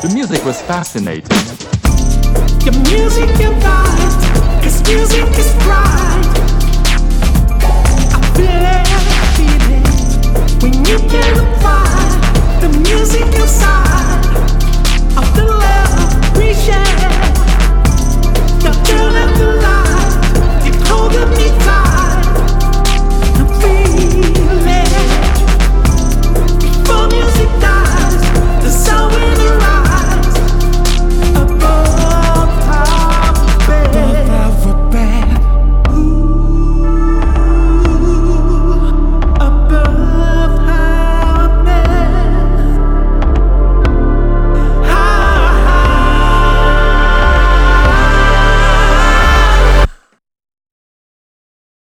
The music was fascinating. Your music is right, 'cause music is bright. I feel it when you can apply the music inside.